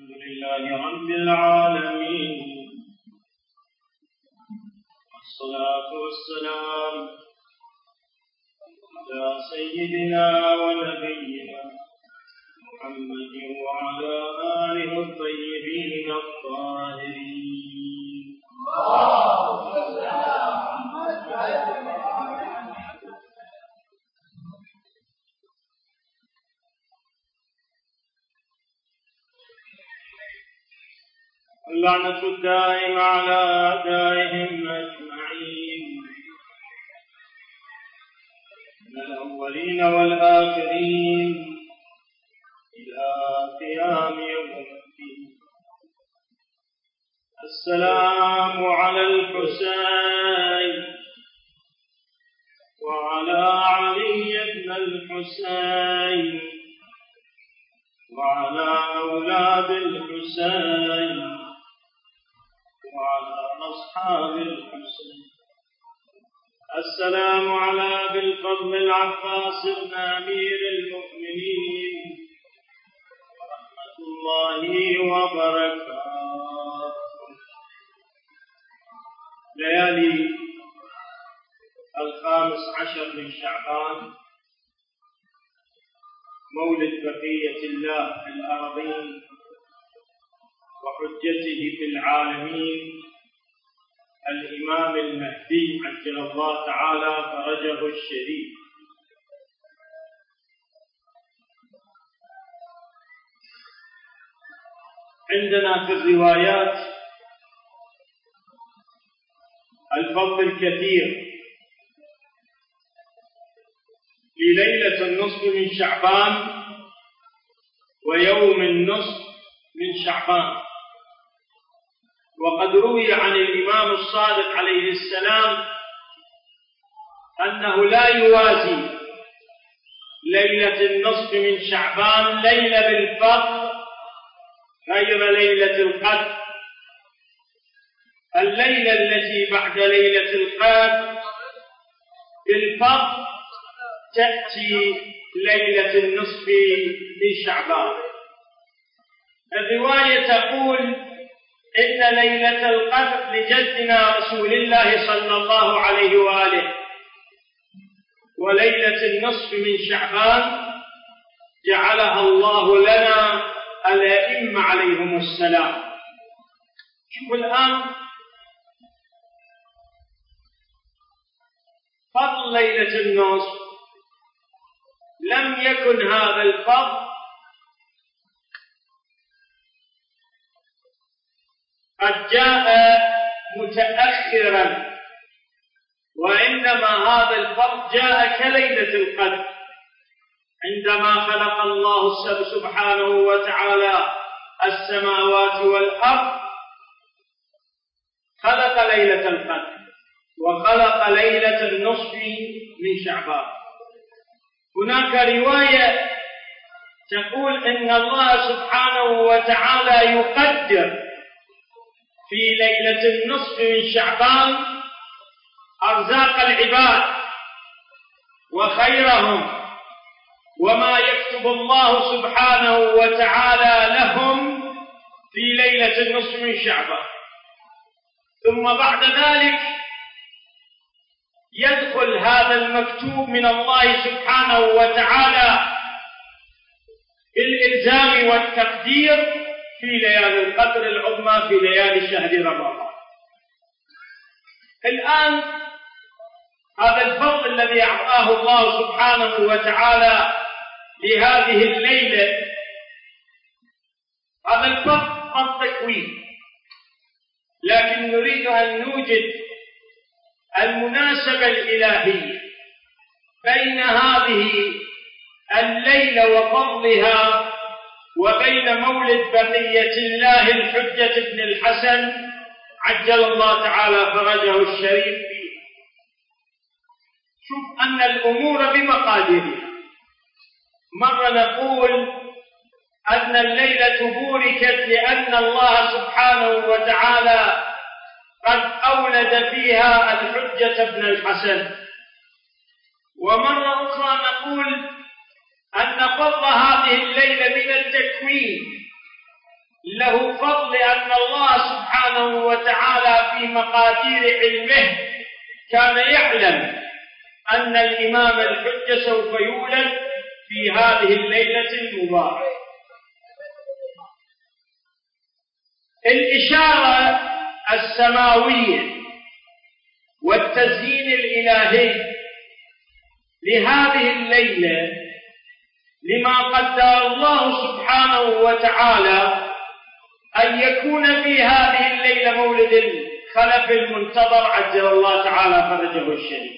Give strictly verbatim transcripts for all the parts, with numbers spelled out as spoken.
لله رب العالمين، والصلاة والسلام على سيدنا ونبينا محمد وعلى آله الطيبين الطاهرين. اللعنة الدائمة على أعدائهم أجمعين من الأولين والآخرين إلى قيام يوم الدين. السلام على الحسين وعلى علي بن الحسين وعلى أولاد الحسين وعلى أصحاب الحسين. السلام على أبي الفضل العباس بن أمير المؤمنين ورحمة الله وبركاته. ليالي الخامس عشر من شعبان، مولد بقية الله في الأرضين وحجته في العالمين الإمام المهدي عجل الله تعالى فرجه الشريف. عندنا في الروايات الفضل الكثير في ليلة النصف من شعبان ويوم النصف من شعبان. وقد روي عن الإمام الصادق عليه السلام أنه لا يوازي ليلة النصف من شعبان ليلة بالفضل غير ليلة القدر. الليلة التي بعد ليلة القدر بالفضل تأتي ليلة النصف من شعبان. الرواية تقول إن ليلة القدر لجدنا رسول الله صلى الله عليه وآله، وليلة النصف من شعبان جعلها الله لنا الأئمة عليهم السلام. شوفوا الآن فضل ليلة النصف، لم يكن هذا الفضل قد جاء متأخرا، وإنما هذا الفضل جاء كليلة القدر عندما خلق الله سبحانه وتعالى السماوات والأرض، خلق ليلة القدر وخلق ليلة النصف من شعبان. هناك رواية تقول إن الله سبحانه وتعالى يقدر في ليلة النصف من شعبان أرزاق العباد وخيرهم وما يكتب الله سبحانه وتعالى لهم في ليلة النصف من شعبان. ثم بعد ذلك يدخل هذا المكتوب من الله سبحانه وتعالى بالإلزام والتقدير في ليالي القدر العظمى في ليالي شهر رمضان. الآن هذا الفضل الذي أعطاه الله سبحانه وتعالى لهذه الليلة، هذا الفضل فضل تكوين، لكن نريد أن نوجد المناسبة الإلهية بين هذه الليلة وفضلها وبين مولد بقية الله الحجة ابن الحسن عجل الله تعالى فرجه الشريف فيه. شوف أن الأمور بمقاديرها. مرة نقول أن الليلة بوركت لأن الله سبحانه وتعالى قد أولد فيها الحجة ابن الحسن، ومرة أخرى نقول أن فضل هذه الليلة من التكوين له فضل أن الله سبحانه وتعالى في مقادير علمه كان يعلم أن الإمام الحجة سوف يولد في هذه الليلة المباركة. الإشارة السماوية والتزيين الإلهي لهذه الليلة لما قدر الله سبحانه وتعالى أن يكون في هذه الليلة مولد الخلف المنتظر عجل الله تعالى فرجه الشريف.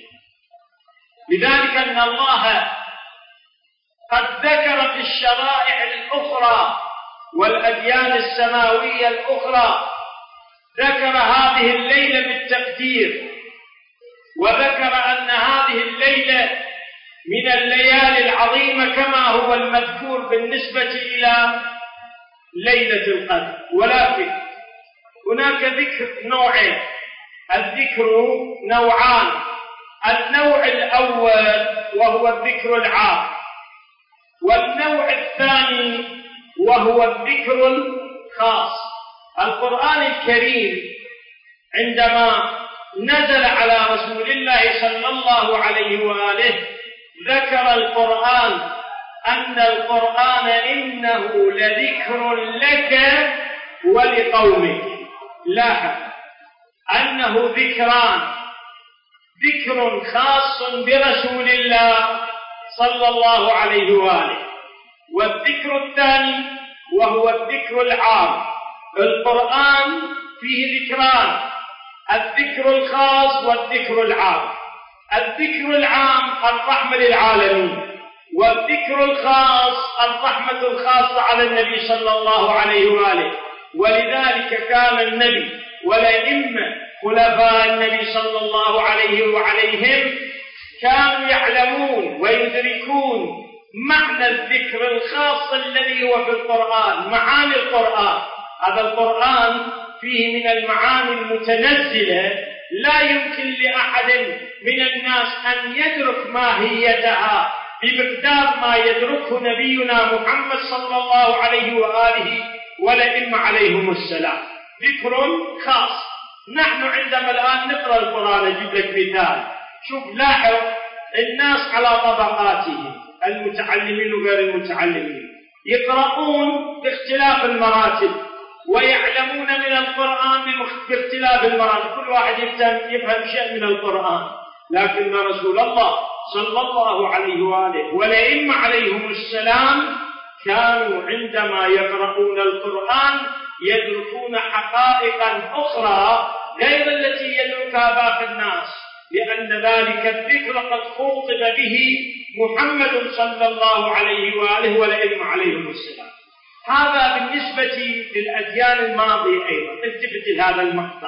لذلك أن الله قد ذكر في الشرائع الأخرى والأديان السماوية الأخرى ذكر هذه الليلة بالتقدير، وذكر أن هذه الليلة من الليالي العظيمة كما هو المذكور بالنسبة إلى ليلة القدر. ولكن هناك ذكر نوعين، الذكر نوعان، النوع الأول وهو الذكر العام، والنوع الثاني وهو الذكر الخاص. القرآن الكريم عندما نزل على رسول الله صلى الله عليه وآله ذكر القرآن أن القرآن إنه لذكر لك ولقومك. لاحظ أنه ذكران، ذكر خاص برسول الله صلى الله عليه وآله، والذكر الثاني وهو الذكر العام. القرآن فيه ذكران، الذكر الخاص والذكر العام. الذكر العام الرحمة للعالمين، والذكر الخاص الرحمة الخاصة على النبي صلى الله عليه وآله. ولذلك كان النبي والأئمة خلفاء النبي صلى الله عليه وعليهم كانوا يعلمون ويدركون معنى الذكر الخاص الذي هو في القرآن، معاني القرآن. هذا القرآن فيه من المعاني المتنزلة لا يمكن لأحد من الناس أن يدرك ماهيتها بمقدار ما يدركه نبينا محمد صلى الله عليه وآله والأئمة عليهم السلام. ذكر خاص. نحن عندما الآن نقرأ القرآن، أجيب لك مثال. شوف، لاحظ الناس على طبقاتهم، المتعلمين وغير المتعلمين، يقرؤون باختلاف المراتب ويعلمون من القرآن باختلاف المراتب، كل واحد يفهم شيء من القرآن. لكن رسول الله صلى الله عليه وآله والأئمة عليهم السلام كانوا عندما يقرؤون القرآن يدركون حقائقا أخرى غير التي يدركها باقي الناس، لأن ذلك الذكر قد خُطب به محمد صلى الله عليه وآله والأئمة عليهم السلام. هذا بالنسبة للأديان الماضية. أيضا التفت لهذا المقطع.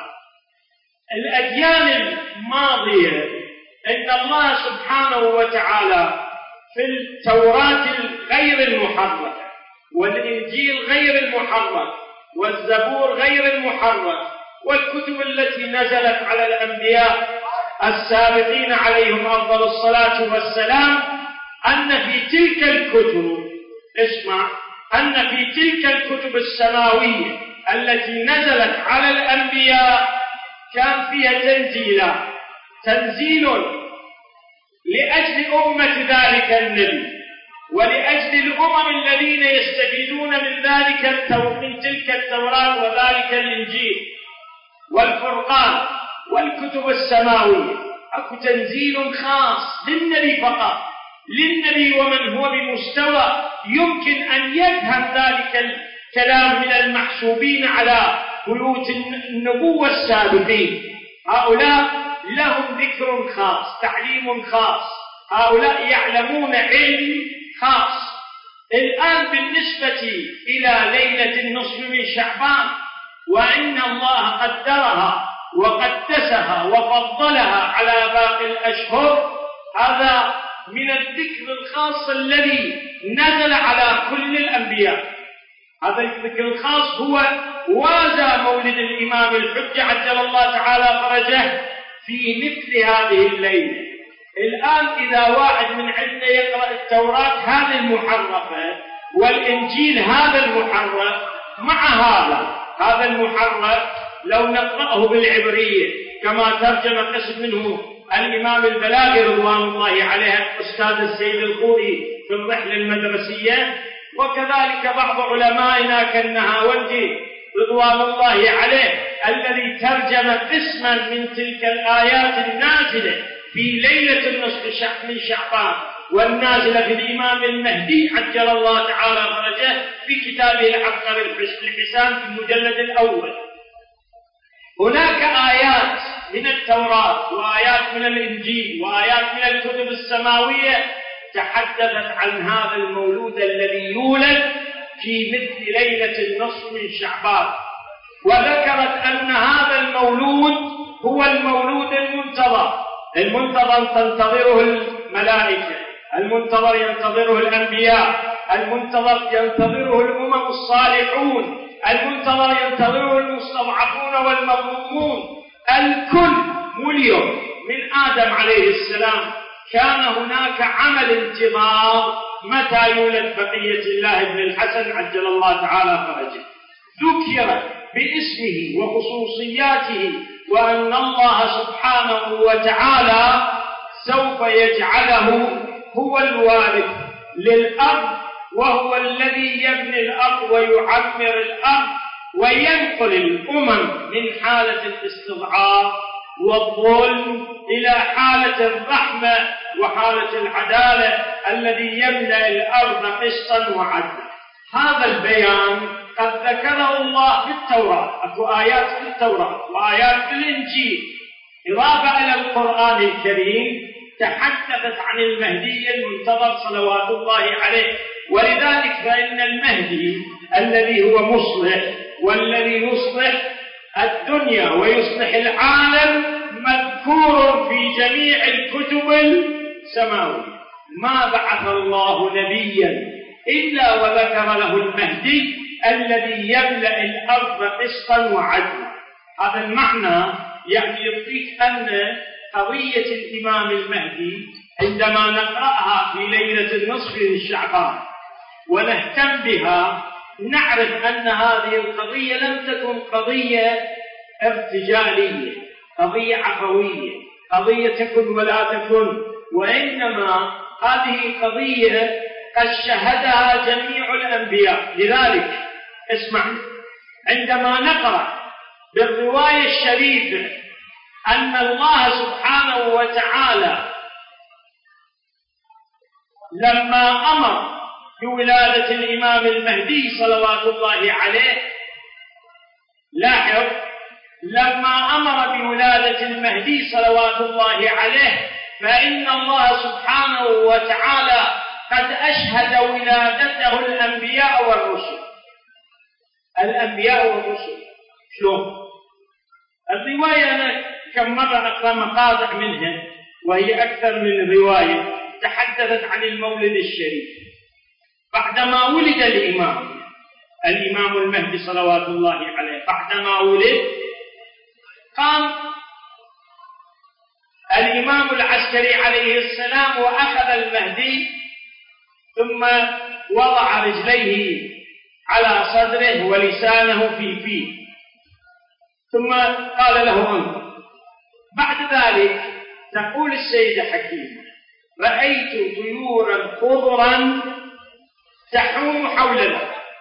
الأديان الماضية إن الله سبحانه وتعالى في التوراة غير المحرف، والإنجيل غير المحرف، والزبور غير المحرف، والكتب التي نزلت على الأنبياء السابقين عليهم أفضل الصلاة والسلام، أن في تلك الكتب، اسمع، أن في تلك الكتب السماوية التي نزلت على الأنبياء كان فيها تنزيلات، تنزيل لأجل أمة ذلك النبي ولأجل الأمم الذين يستفيدون من ذلك من تلك التوراة وذلك الإنجيل والفرقان والكتب السماوية. أكو تنزيل خاص للنبي فقط، للنبي ومن هو بمستوى يمكن أن يفهم ذلك الكلام من المحسوبين على بيوت النبوة السابقين. هؤلاء لهم ذكر خاص، تعليم خاص، هؤلاء يعلمون علم خاص. الآن بالنسبة إلى ليلة النصف من شعبان، وإن الله قدرها وقدسها وفضلها على باقي الأشهر، هذا من الذكر الخاص الذي نزل على كل الأنبياء. هذا الذكر الخاص هو وازى مولد الإمام الحجة عجل الله تعالى فرجه في مثل هذه الليلة. الآن إذا واحد من عندنا يقرأ التوراة هذه المحرفة والإنجيل هذا المحرف، مع هذا هذا المحرف لو نقرأه بالعبرية كما ترجم قسم منه الإمام البلاغي رضوان الله عليه أستاذ السيد الخوري في الرحلة المدرسية، وكذلك بعض علمائنا كالنهاوندي رضوان الله عليه الذي ترجم قسما من تلك الآيات النازلة في ليلة النصف من شعبان والنازلة في الإمام المهدي عجل الله تعالى فرجه في كتابه العبقري الحسان في المجلد الأول. هناك آيات من التوراة وآيات من الإنجيل وآيات من الكتب السماوية تحدثت عن هذا المولود الذي يولد في مثل ليلة النصف من شعبان، وذكرت أن هذا المولود هو المولود المنتظر المنتظر تنتظره الملائكة، المنتظر ينتظره الأنبياء، المنتظر ينتظره الأمم الصالحون، المنتظر ينتظره المستضعفون والمظلومون، الكل مليون من آدم عليه السلام كان هناك عمل انتظار متى يولد بقية الله ابن الحسن عجل الله تعالى فرجه. ذكر باسمه وخصوصياته وأن الله سبحانه وتعالى سوف يجعله هو الوارث للأرض، وهو الذي يبني الأرض ويعمر الأرض وينقل الأمم من حالة الاستضعاف والظلم إلى حالة الرحمة وحالة العدالة الذي يملأ الأرض قسطا وعدلا. هذا البيان قد ذكره الله في التوراة، أكو آيات في التوراة وآيات في الإنجيل إضافة إلى القرآن الكريم تحدثت عن المهدي المنتظر صلوات الله عليه. ولذلك فإن المهدي الذي هو مصلح والذي يصلح الدنيا ويصلح العالم مذكور في جميع الكتب السماوية. ما بعث الله نبيا إلا وذكر له المهدي الذي يملأ الأرض قسطا وعدلا. هذا المعنى يعني يعطيك أن قضية الإمام المهدي عندما نقرأها في ليلة النصف من شعبان ونهتم بها نعرف أن هذه القضية لم تكن قضية ارتجالية، قضية عفوية، قضية تكن ولا تكن، وإنما هذه قضية قد شهدها جميع الأنبياء. لذلك اسمع، عندما نقرأ بالرواية الشريفة أن الله سبحانه وتعالى لما أمر بولادة الإمام المهدي صلوات الله عليه، لاحظ، لما أمر بولادة المهدي صلوات الله عليه فإن الله سبحانه وتعالى قد أشهد ولادته الأنبياء والرسل. الأنبياء والرسل شلون؟ الرواية أنا كم مرة أقرأ مقاطع منها وهي أكثر من رواية تحدثت عن المولد الشريف. بعدما ولد الإمام الإمام المهدي صلوات الله عليه، بعدما ولد قام الإمام العسكري عليه السلام وأخذ المهدي ثم وضع رجليه على صدره ولسانه في فيه ثم قال له انظر. بعد ذلك تقول السيدة حكيمة: رأيت طيورا خضرا تحوم حولنا،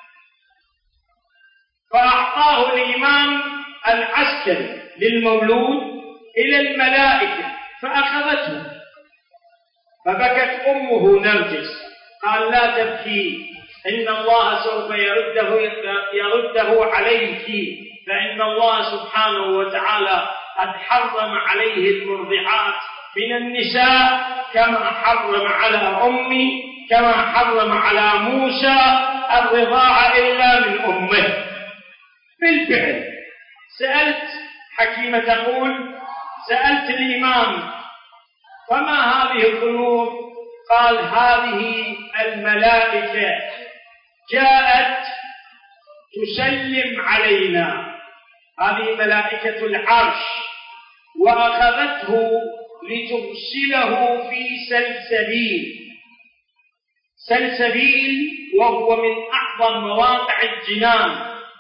فأعطاه الإمام العسكري للمولود إلى الملائكة فأخذته، فبكت أمه نرجس. قال: لا تبكي، إن الله سوف يرده, يرده عليك، فإن الله سبحانه وتعالى قد حرم عليه المرضعات من النساء كما حرم على أمي، كما حرم على موسى الرضاعة إلا من أمه. بالفعل سألت حكيمة تقول: سألت الإمام فما هذه الطيور؟ قال: هذه الملائكة جاءت تسلم علينا، هذه ملائكة العرش، وأخذته لترسله في سلسبيل. سلسبيل وهو من أعظم مواقع الجنان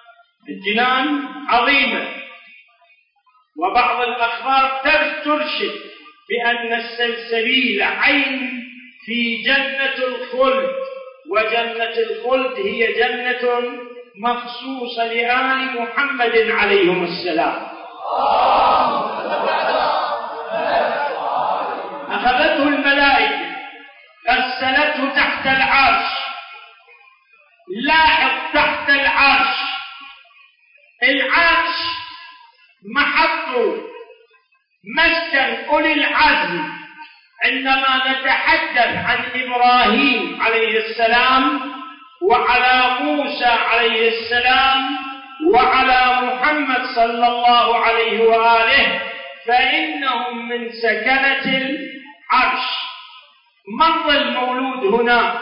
جنان عظيمة. وبعض الأخبار ترشد بأن السلسبيل عين في جنة الخلد، وجنة الخلد هي جنة مخصوصة لآل محمد عليهم السلام. أخذته الملائكة غسلته تحت العرش. لاحظ تحت العرش، العرش محط مسكن أولي العزم. عندما نتحدث عن إبراهيم عليه السلام وعلى موسى عليه السلام وعلى محمد صلى الله عليه وآله فإنهم من سكنة العرش. مر المولود هناك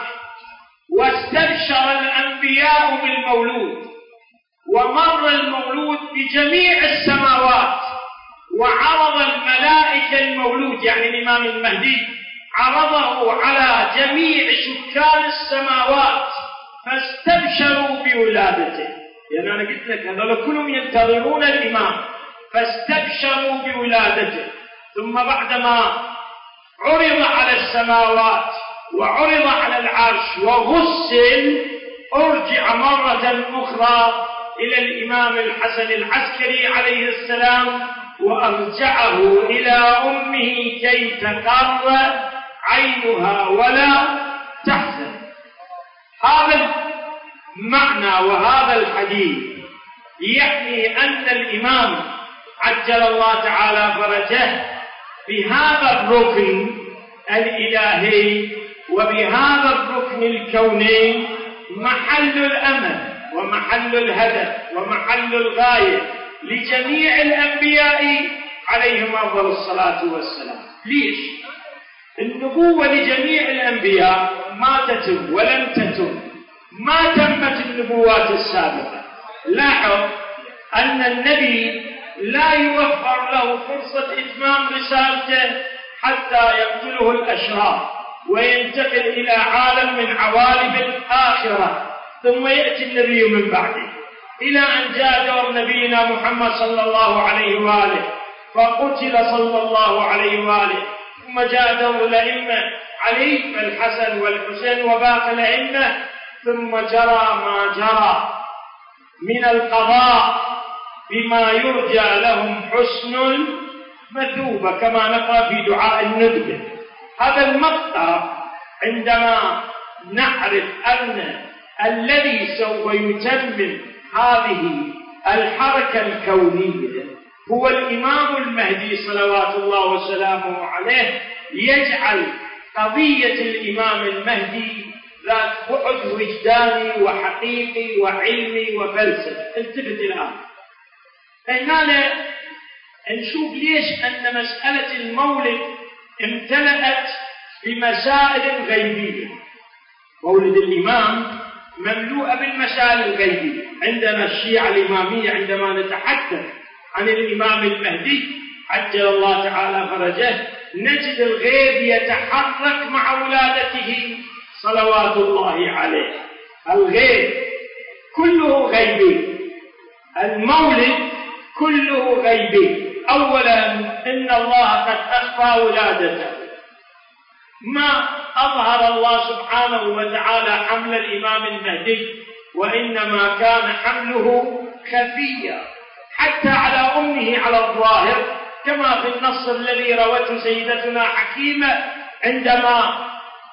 واستبشر الأنبياء بالمولود، ومر المولود بجميع السماوات، وعرض الملائكة المولود يعني الإمام المهدي عرضه على جميع سكان السماوات فاستبشروا بولادته. يعني أنا قلت لك هذول كلهم ينتظرون الإمام، فاستبشروا بولادته. ثم بعدما عرض على السماوات وعرض على العرش وغسل، أرجع مرة أخرى إلى الإمام الحسن العسكري عليه السلام وأرجعه إلى أمه كي تقر عينها ولا تحزن. هذا المعنى وهذا الحديث يعني أن الإمام عجل الله تعالى فرجه بهذا الركن الإلهي وبهذا الركن الكوني محل الأمل ومحل الهدف ومحل الغاية لجميع الأنبياء عليهم أفضل الصلاة والسلام. ليش؟ النبوة لجميع الأنبياء ما تتم ولم تتم، ما تمت النبوات السابقة. لاحظ أن النبي لا يوفر له فرصة إتمام رسالته حتى يقتله الأشرار وينتقل إلى عالم من عوالم الآخرة، ثم يأتي النبي من بعده، إلى أن جاء دور نبينا محمد صلى الله عليه وآله فقتل صلى الله عليه وآله، ثم جاء دور الأئمة علي الحسن والحسين وباقي الأئمة، ثم جرى ما جرى من القضاء بما يرجى لهم حسن المثوبة كما نقرأ في دعاء الندبة. هذا المقطع عندما نعرف أن الذي سوف يتمم هذه الحركة الكونية هو الإمام المهدي صلوات الله وسلامه عليه، يجعل قضية الإمام المهدي ذات بعد وجداني وحقيقي وعلمي وفلسفي. التفت الآن هنا نشوف ليش أن مسألة المولد امتلأت بمسائل غيبية. مولد الإمام مملوءة بالمسائل الغيبية. عندنا الشيعة الإمامية عندما نتحدث عن الإمام المهدي عجل الله تعالى فرجه نجد الغيب يتحرك مع ولادته صلوات الله عليه. الغيب كله غيبي، المولد كله غيبي. أولا إن الله قد أخفى ولادته، ما أظهر الله سبحانه وتعالى حمل الإمام المهدي، وإنما كان حمله خفيا حتى على أمه على الظاهر، كما في النص الذي روته سيدتنا حكيمة عندما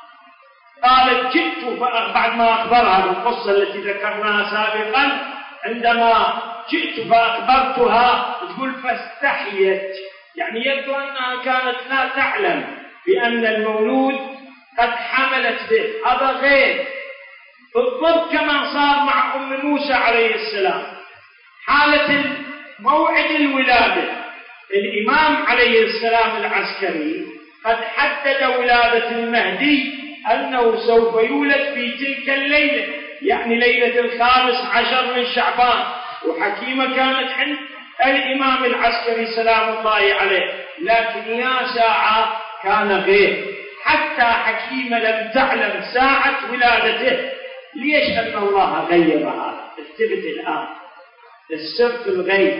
قالت جئت بعد ما أخبرها بالقصة التي ذكرناها سابقا، عندما جئت فأخبرتها تقول فاستحيت، يعني يبدو أنها كانت لا تعلم بأن المولود قد حملت به. هذا غير بالضبط كما صار مع أم موسى عليه السلام. حالة موعد الولادة الإمام عليه السلام العسكري قد حدد ولادة المهدي أنه سوف يولد في تلك الليلة، يعني ليلة الخامس عشر من شعبان، وحكيمة كانت عند الإمام العسكري سلام الله عليه، لكن يا ساعة كان غير. حتى حكيمة لم تعلم ساعة ولادته. ليش أن الله غيب هذا؟ التفت الآن، السر في الغيب،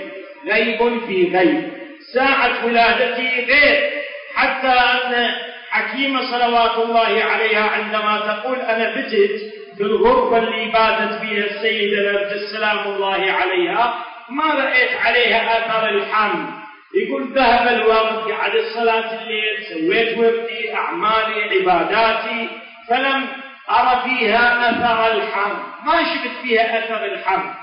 غيب في غيب. ساعة ولادته غير، حتى أن حكيمة صلوات الله عليها عندما تقول أنا بتت في الغرفة اللي باتت فيها السيدة نرجس سلام الله عليها ما رأيت عليها آثار الحمل. يقول ذهب الوقت، قعدت صلاة الليل، سويت وردي، أعمالي، عباداتي، فلم أرى فيها أثر الحمل، ما شفت فيها أثر الحمل.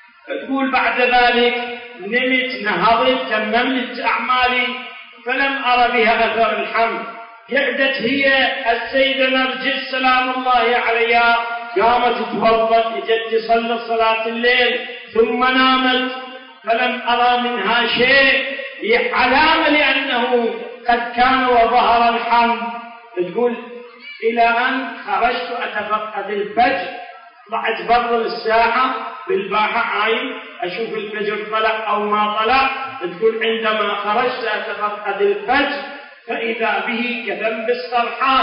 تقول بعد ذلك نمت، نهضت، تممت أعمالي، فلم أرى بها أثر الحمل. قعدت هي السيدة نرجس سلام الله عليها، قامت توضأت، اجت تصلي صلاة الليل، ثم نامت، فلم أرى منها شيء، علامة لأنه قد كان وظهر الحمل. تقول إلى أن خرجت أتفقد الفجر، طلعت بر الساحة بالباحة عايم أشوف الفجر طلع أو ما طلع. تقول عندما خرجت أتفقد الفجر فإذا به كذنب السرحان،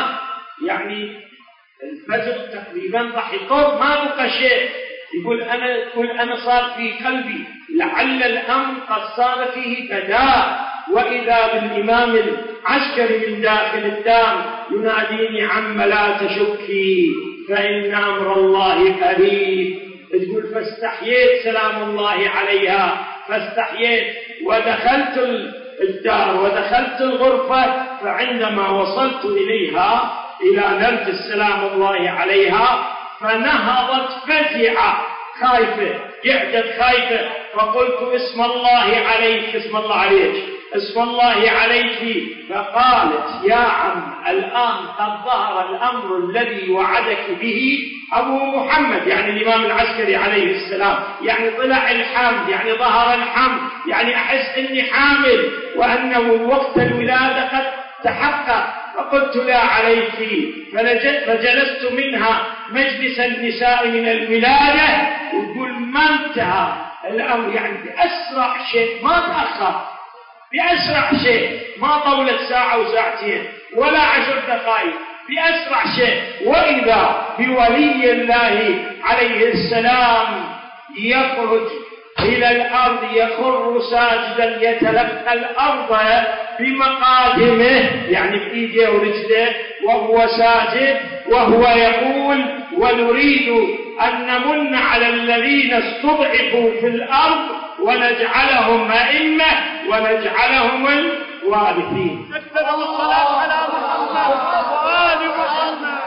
يعني الفجر تقريبا راح يطول ما بقى شيء. يقول أنا يقول أنا صار في قلبي لعل الأمر قد صار فيه بداء، وإذا بالإمام العسكري من داخل الدار يناديني عم لا تشكي فإن أمر الله قريب. تقول فاستحييت سلام الله عليها، فاستحييت ودخلت الدار ودخلت الغرفة، فعندما وصلت إليها إلى نرجس سلام الله عليها فنهضت فزعة خايفة، قعدت خايفة، فقلت اسم الله عليك، اسم الله عليك، اسم الله عليك. فقالت يا عم الآن قد ظهر الأمر الذي وعدك به أبو محمد، يعني الإمام العسكري عليه السلام، يعني طلع الحمل، يعني ظهر الحمل، يعني أحس أني حامل وأنه وقت الولادة قد تحقق. فقلت لا عليك، فجلست منها مجلس النساء من الولادة، وقل ما انتهى الأمر، يعني بأسرع شيء ما تأخر، بأسرع شيء ما طولت ساعة وساعتين ولا عشر دقائق، بأسرع شيء. وإذا بولي الله عليه السلام يخرج إلى الأرض يخر ساجدا يتلقى الأرض بمقادمه، يعني بإيده ورجله وهو ساجد، وهو يقول ونريد أن نمن على الذين استضعفوا في الأرض ونجعلهم أئمة ونجعلهم الوارثين. أكثر الصلاة على محمد وآل محمد.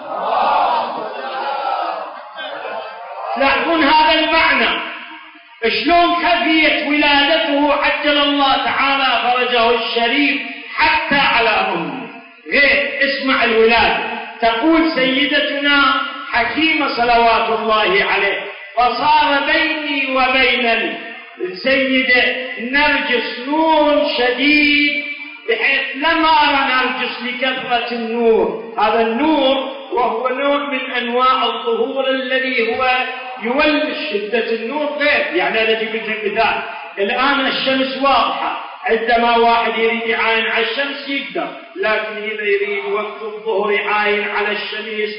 تلاحظون هذا المعنى شلون خفيت ولادته عجل الله تعالى فرجه الشريف حتى على أمه. غير اسمع الولادة، تقول سيدتنا حكيمة صلوات الله عليه فصار بيني وبين السيدة نرجس نور شديد بحيث لم أرى نرجس لكثرة النور. هذا النور وهو نوع من أنواع الظهور الذي هو يولد شدة النور غير، يعني أنا أجيب لك مثال. الآن الشمس واضحة، عندما واحد يريد يعاين على الشمس يقدر، لكن إذا يريد وقت الظهر يعاين على الشمس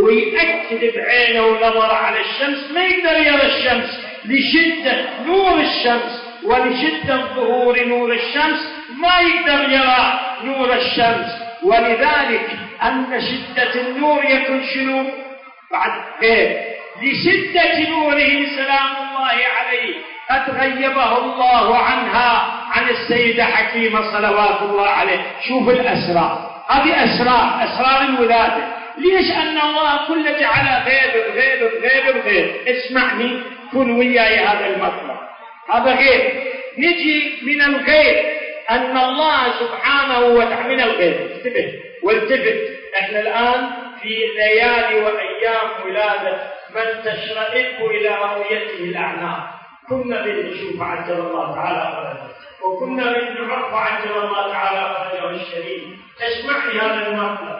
ويأكد بعينه ونظر على الشمس ما يقدر يرى الشمس لشدة نور الشمس ولشدة ظهور نور الشمس، ما يقدر يرى نور الشمس. ولذلك أن شدة النور يكون شنو بعد غير لشدة نوره سلام الله عليه قد غيبه الله عنها عن السيدة حكيمة صلوات الله عليه. شوف الأسرار، هذه أسرار أسرار الولادة. ليش؟ أن الله كل جعل غيب بغيب بغيب بغيب. اسمعني كن وياي هذا المطلب، هذا غيب. نجي من الغيب أن الله سبحانه وتعالى من الغيب. انتبه والتفت، احنا الآن في ليالي وأيام ولادة من تشرئب إلى رؤيته الأعمى. كنا بنشوف عجل الله تعالى فرجه، وكنا بنعرف عجل الله تعالى فرجه الشريف. اسمعني هذا المطلب.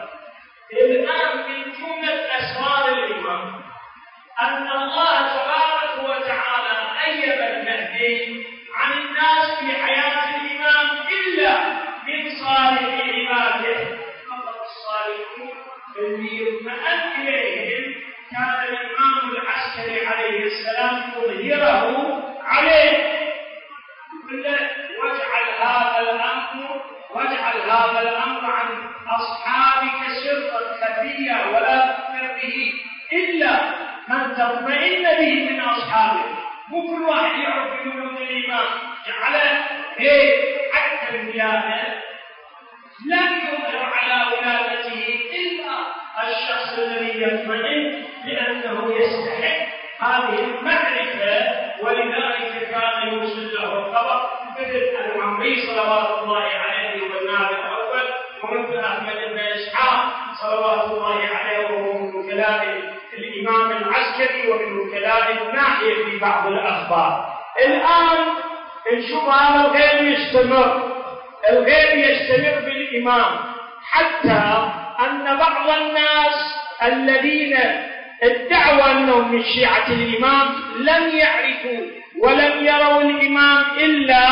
الآن من جملة أسرار الإمام أن الله تبارك وتعالى أيب المهدي عن الناس في حياة الإمام إلا من صالح عباده. فقط الصالحون اللي يطمئن إليهم كان الإمام العسكري عليه السلام يظهره عليه تطمئن به من أصحابه. مو كل واحد يعرف إنه من الإمام جعله إيه حتى الولاية لم يظهر على ولادته إلا الشخص الذي يطمئن لأنه يستحق هذه المعرفة، ولذلك كان يوصل له الخبر مثل العمري صلوات الله عليه والنائب الأول، ومثل أحمد بن إسحاق صلوات الله عليه وهو من وكلاء الإمام العسكري ومن وكلاء الناحية في بعض الأخبار. الآن نشوف هذا الغيب يستمر، الغيب يستمر بالإمام، حتى أن بعض الناس الذين ادعوا أنهم من شيعة الإمام لم يعرفوا ولم يروا الإمام إلا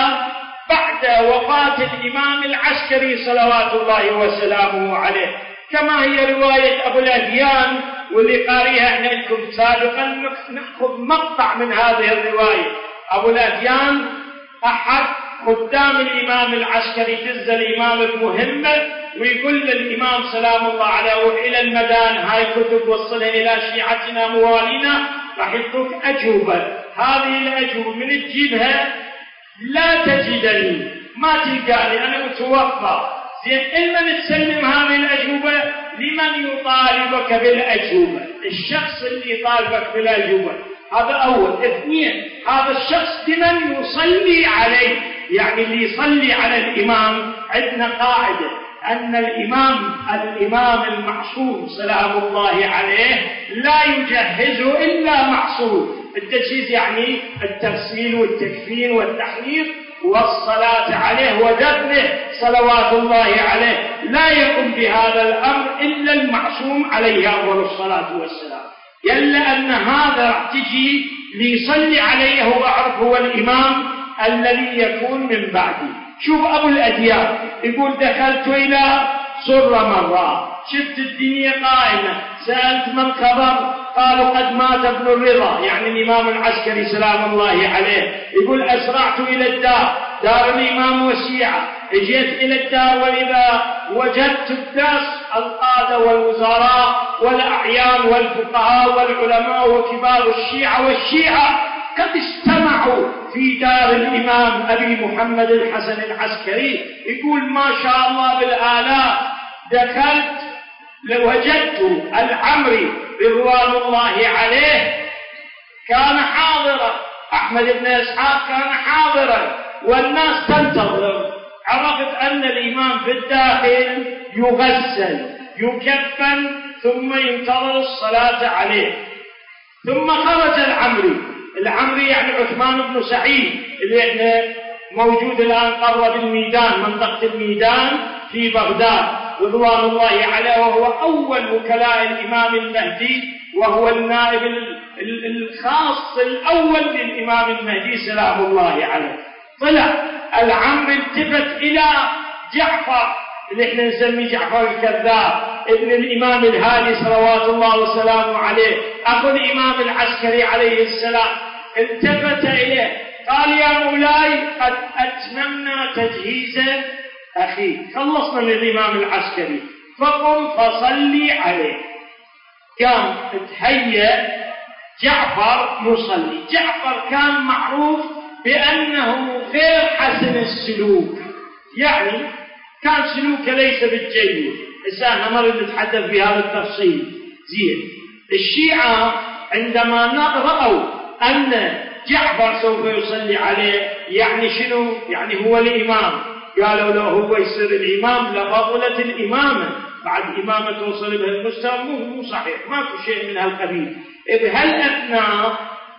بعد وفاة الإمام العسكري صلوات الله وسلامه عليه، كما هي رواية أبو الأديان، واللي قاريها احنا لكم سابقا نأخذ مقطع من هذه الرواية. أبو الأديان أحد خدام الإمام العسكري، جز الإمام المهمة، ويقول للإمام سلام الله عليه روح إلى المدان، هاي كتب وصلها إلى شيعتنا موالينا، راح يعطوك أجوبة، هذه الأجوبة من تجيبها لا تجدني، ما تلقاني، أنا متوفى. زين إلمن تسلم هذه الأجوبة لمن يطالبك بالأجوبة؟ الشخص اللي يطالبك بالأجوبة هذا أول. اثنين، هذا الشخص لمن يصلي عليه؟ يعني اللي يصلي على الإمام عندنا قاعدة أن الإمام الإمام المعصوم سلام الله عليه لا يجهزه إلا معصوم. التجهيز يعني التغسيل والتكفين والتحنيط والصلاة عليه ودفنه صلوات الله عليه، لا يقوم بهذا الأمر إلا المعصوم عليه أفضل الصلاة والسلام. يلا أن هذا تجي ليصلي عليه هو أعرف هو الإمام الذي يكون من بعدي. شوف أبو الأديان يقول دخلت إلى سر مرة، شفت الدنيا قائمة، سألت من الخبر، قالوا قد مات ابن الرضا يعني الإمام العسكري سلام الله عليه. يقول أسرعت إلى الدار، دار الإمام والشيعة، اجيت إلى الدار وإذا وجدت الناس القادة والوزراء والأعيان والفقهاء والعلماء وكبار الشيعة والشيعة قد اجتمعوا في دار الإمام أبي محمد الحسن العسكري. يقول ما شاء الله بالآلاف، دخلت لوجدت العمري رضوان الله عليه كان حاضرا، أحمد بن إسحاق كان حاضرا، والناس تنتظر. عرفت أن الإمام في الداخل يغسل يكفن ثم ينتظر الصلاة عليه. ثم خرج العمري، العمري يعني عثمان بن سعيد اللي احنا موجود الآن قرب الميدان، منطقة الميدان في بغداد رضوان الله عليه، وهو أول وكلاء الإمام المهدي، وهو النائب الخاص الأول للإمام المهدي سلام الله عليه. طلع العمري التفت إلى جعفر اللي احنا نسميه جعفر الكذاب ابن الإمام الهادي صلوات الله وسلامه عليه، أخو الإمام العسكري عليه السلام، التفت إليه قال يا مولاي قد أتممنا تجهيز أخي، خلصنا من الإمام العسكري، فقم فصلي عليه. كان تهيأ جعفر يصلي. جعفر كان معروف بأنه غير حسن السلوك، يعني كان سلوكه ليس بالجيد. إنسان مرة نتحدث بهذا التفصيل. زين الشيعة عندما رأوا أن جعفر سوف يصلي عليه يعني شنو؟ يعني هو الإمام، قالوا له هو يصير الإمام لفضلة الإمامة، بعد إمامة توصل بها المستوى مو صحيح، ما في شيء من هالقبيل. بهالأثناء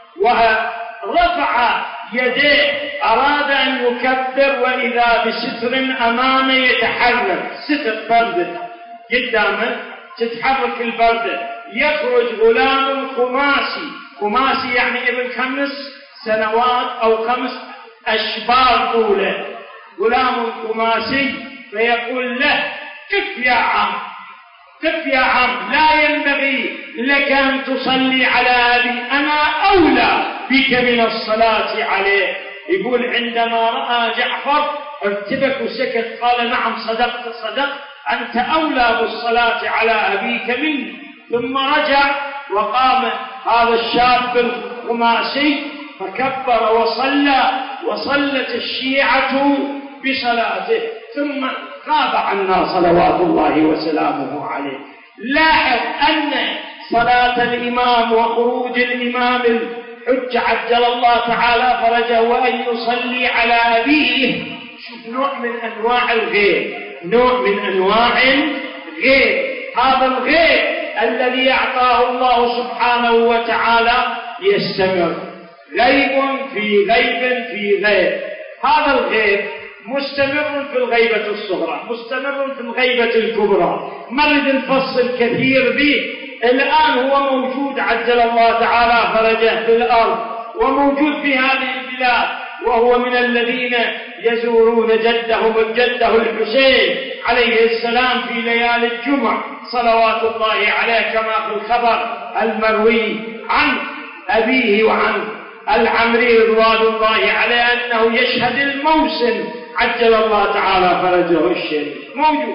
ورفع يديه أراد أن يكبر، وإذا بستر أمامه يتحرك، ستر بردة قدامه تتحرك البردة، يخرج غلام خماسي، خماسي يعني ابن خمس سنوات أو خمس أشبار طوله، غلام خماسي، فيقول له كف يا عم، كف يا عم، لا ينبغي لك أن تصلي على أبي، أنا أولى بك من الصلاة عليه. يقول عندما رأى جعفر ارتبك وسكت، قال نعم صدقت صدقت، أنت أولى بالصلاة على أبيك مني. ثم رجع وقام هذا الشاب الخماسي فكبر وصلى، وصلت الشيعة بصلاته، ثم غاب عنا صلوات الله وسلامه عليه. لاحظ أن صلاة الإمام وخروج الإمام الحج عجل الله تعالى فرجه وأن يصلي على أبيه، شوف نوع من أنواع الغيب، نوع من أنواع الغيب. هذا الغيب الذي أعطاه الله سبحانه وتعالى يستمر، غيب في غيب في غيب. هذا الغيب مستمر في الغيبة الصغرى، مستمر في الغيبة الكبرى، مرد الفصل كثير به. الآن هو موجود عجل الله تعالى فرجه في الأرض، وموجود في هذه البلاد، وهو من الذين يزورون جدهم جده الحسين عليه السلام في ليالي الجمعة صلوات الله عليه، كما في الخبر المروي عن أبيه وعن العمري رضوان الله عليه أنه يشهد الموسم عجل الله تعالى فرجه الشريف. موجود،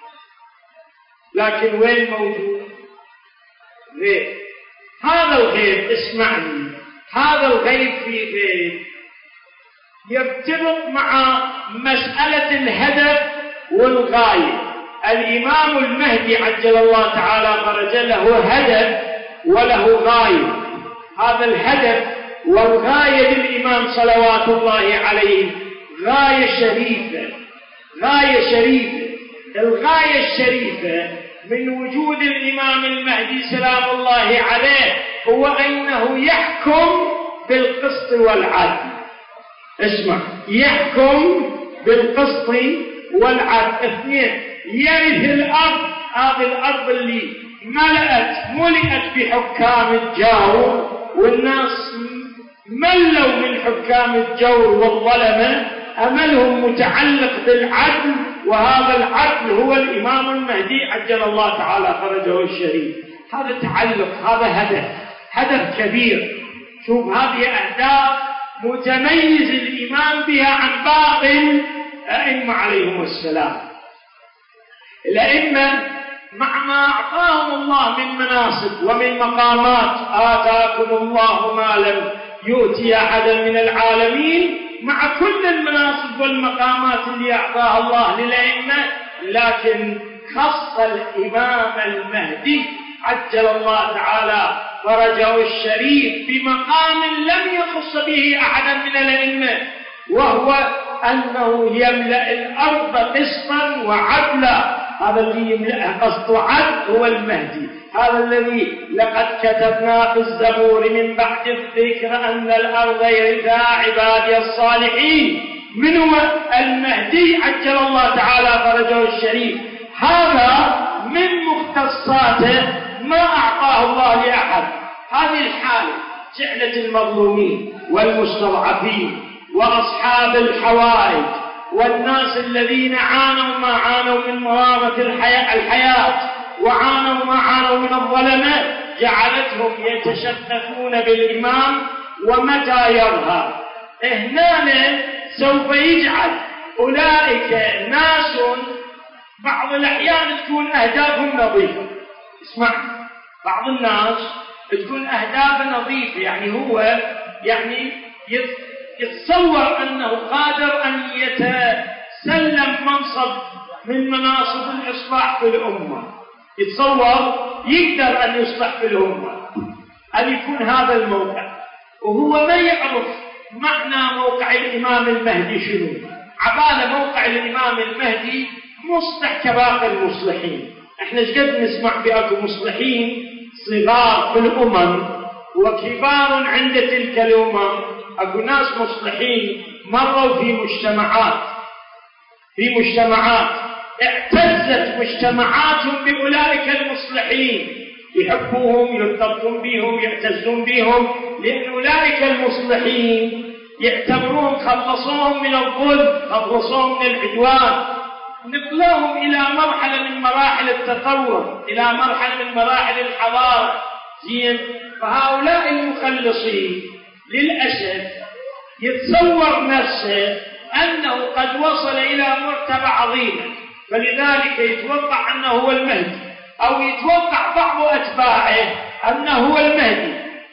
لكن وين موجود؟ غيب. هذا الغيب اسمعني، هذا الغيب في غيب يرتبط مع مسألة الهدف والغاية. الإمام المهدي عجل الله تعالى فرجه له هدف وله غاية. هذا الهدف والغاية للإمام صلوات الله عليه غاية شريفة، غاية شريفة. الغاية الشريفة من وجود الإمام المهدي سلام الله عليه هو أنه يحكم بالقسط والعدل. اسمع، يحكم بالقسط والعدل. اثنين، يرث الأرض، هذه الأرض اللي ملأت ملئت بحكام الجور، والناس ملوا من حكام الجور والظلمة، أملهم متعلق بالعدل، وهذا العدل هو الإمام المهدي عجل الله تعالى فرجه الشريف. هذا تعلق، هذا هدف، هدف كبير. شوف هذه أهداف متميز الإمام بها عن باقي الأئمة عليهم السلام. الأئمة مع ما أعطاهم الله من مناصب ومن مقامات، آتاكم الله ما لم يؤتي أحدا من العالمين، مع كل المناصب والمقامات اللي أعطاها الله للأئمة، لكن خص الإمام المهدي عجل الله تعالى فرجه الشريف بمقام لم يخص به أحدا من الأئمة، وهو أنه يملأ الأرض قسطا وعدلا. هذا اللي يملأها قسط وعدل هو المهدي. هذا الذي لقد كتبنا في الزبور من بعد الذكر أن الأرض يرثها عبادي الصالحين. من هو المهدي عجل الله تعالى فرجه الشريف. هذا من مختصاته ما أعطاه الله لأحد. هذه الحالة جعلت المظلومين والمستضعفين وأصحاب الحوائج والناس الذين عانوا ما عانوا من مرارة الحياة وعانوا ما عانوا من الظلمة، جعلتهم يتشففون بالإمام ومتى يظهر. هنا سوف يجعل أولئك ناس بعض الأحيان تكون أهدافهم نظيفة. اسمع، بعض الناس تكون أهداف نظيفة، يعني هو يعني يتصور أنه قادر أن يتسلم منصب من مناصب الإصلاح في الأمة، يتصور يقدر أن يصلح في الأمة، أن يكون هذا الموقع، وهو ما يعرف معنى موقع الإمام المهدي شنو. عبالة موقع الإمام المهدي مصلح كباقي المصلحين. احنا قد نسمع بأكو مصلحين صغار في الأمم وكبار عند تلك الأمم. أكو ناس مصلحين مروا في مجتمعات في مجتمعات اعتزت مجتمعاتهم بأولئك المصلحين، يحبوهم، يرتبطون بهم، يعتزون بهم، لأن أولئك المصلحين يعتبرون خلصوهم من الظلم، خلصوهم من العدوان، نقلوهم إلى مرحلة من مراحل التطور، إلى مرحلة من مراحل الحضارة. زين، فهؤلاء المخلصين للأسف يتصور نفسه أنه قد وصل إلى مرتبة عظيمة، فلذلك يتوقع أنه هو المهدي، أو يتوقع بعض أتباعه أنه هو المهدي،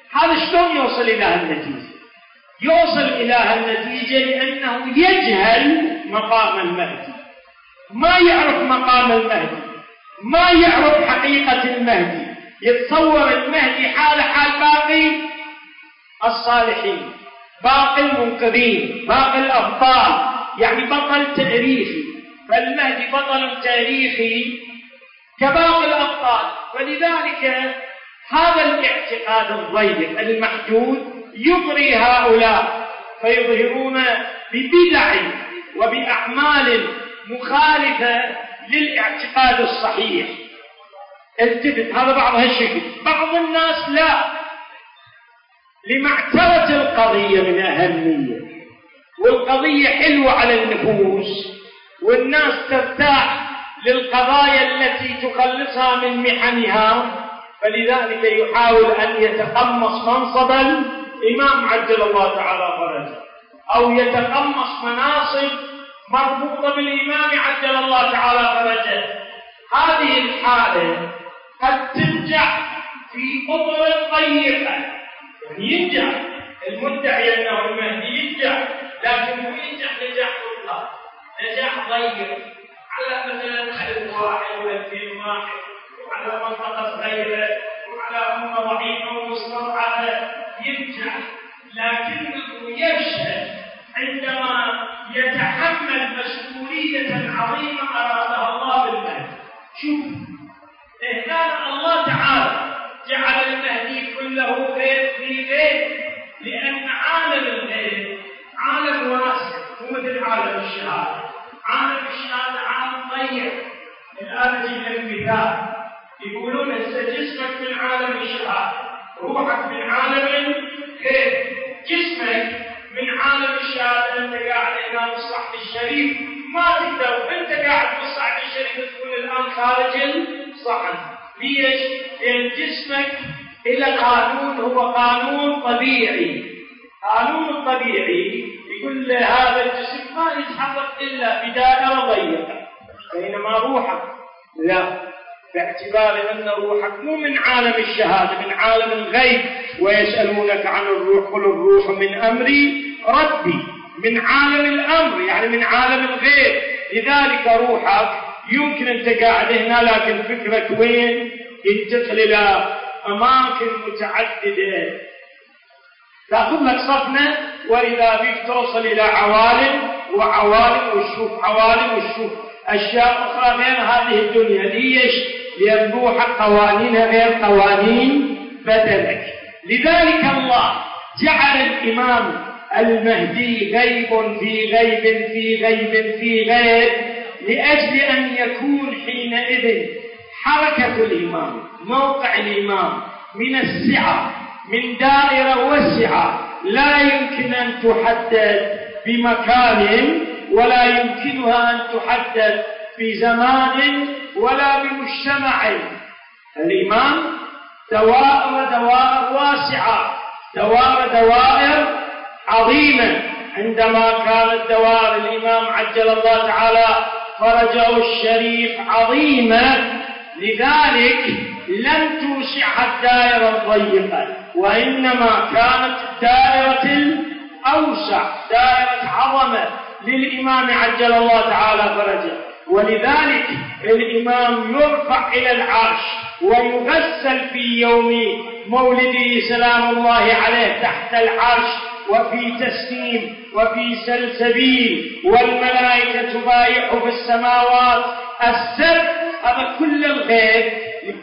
هذا شلون يوصل إلى هالنتيجة؟ يوصل إلى هالنتيجة لأنه يجهل مقام المهدي، ما يعرف مقام المهدي، ما يعرف حقيقة المهدي، يتصور المهدي حال حال باقي الصالحين، باقي المنقذين، باقي الأبطال، يعني بطل تاريخي، فالمهدي بطل تاريخي كباقي الأبطال. ولذلك هذا الاعتقاد الضيق المحدود يغري هؤلاء فيظهرون ببدع وبأعمال مخالفة للاعتقاد الصحيح. التفت، هذا بعض هالشكل. بعض الناس لا، لمعترة القضية من أهمية، والقضية حلوة على النفوس، والناس ترتاح للقضايا التي تخلصها من محنها، فلذلك يحاول أن يتقمص منصب الإمام عجل الله تعالى فرجه، أو يتقمص مناصب مربوطة بالإمام عجل الله تعالى فرجه. هذه الحالة قد تنجح في أطر ضيقة، يعني ينجح المدعي أنه المهدي ينجح، لكن هو ينجح نجاح مطلق، نجاح ضيق على مثلا ألف واحد ولا اثنين واحد، وعلى منطقة صغيرة، وعلى أمة ضعيفة ومستضعفة ينجح، لكنه يفشل عندما يتحمل مسؤولية عظيمة أرادها الله بالمهدي. شوف، هنا الله تعالى جعل المهدي كله خير في خير، لأن عالم الخير عالم واسع، مو مثل عالم الشهادة. عالم الشهادة عالم ضيق. الآن جينا المثال، يقولون هسه جسمك من عالم الشهادة، روحك من عالم خير. جسمك من عالم الشهادة، أنت قاعد هنا بالصحن الشريف، ما تقدر وأنت قاعد بالصحن الشريف تكون الآن خارج الصحن. ليش؟ لأن جسمك إلى قانون، هو قانون طبيعي. قانون الطبيعي يقول هذا الجسم ما يتحرك إلا بدائرة ضيقة، بينما روحك لا، باعتبار أن روحك مو من عالم الشهادة، من عالم الغيب. ويسألونك عن الروح، قل الروح من أمري ربي، من عالم الأمر، يعني من عالم الغيب. لذلك روحك يمكن أنت قاعد هنا، لكن فكرك وين؟ ينتقل إلى أماكن متعددة، تأخذ لك صفنة وإذا بك توصل إلى عوالم وعوالم وتشوف عوالم وتشوف أشياء أخرى غير هذه الدنيا. ليش؟ لأن روحك قوانينها غير قوانين بدنك. لذلك الله جعل الإمام المهدي غيب في غيب في غيب في غيب، لأجل أن يكون حينئذ حركة الإمام، موقع الإمام من السعة، من دائرة واسعة لا يمكن أن تحدد بمكان، ولا يمكنها أن تحدد بزمان ولا بمجتمع. الإمام دوائر دوائر واسعة، دوائر دوائر عظيمة. عندما كانت دوائر الإمام عجل الله تعالى فرجه الشريف عظيمة، لذلك لم توسعها الدائرة الضيقة، وإنما كانت الدائرة الأوسع، دائرة عظمة للإمام عجل الله تعالى فرجه. ولذلك الإمام يرفع إلى العرش ويغسل في يوم مولده سلام الله عليه تحت العرش، وفي تسنيم وفي سلسبيل، والملائكة تبايعه في السماوات السبع. هذا كل الغيب.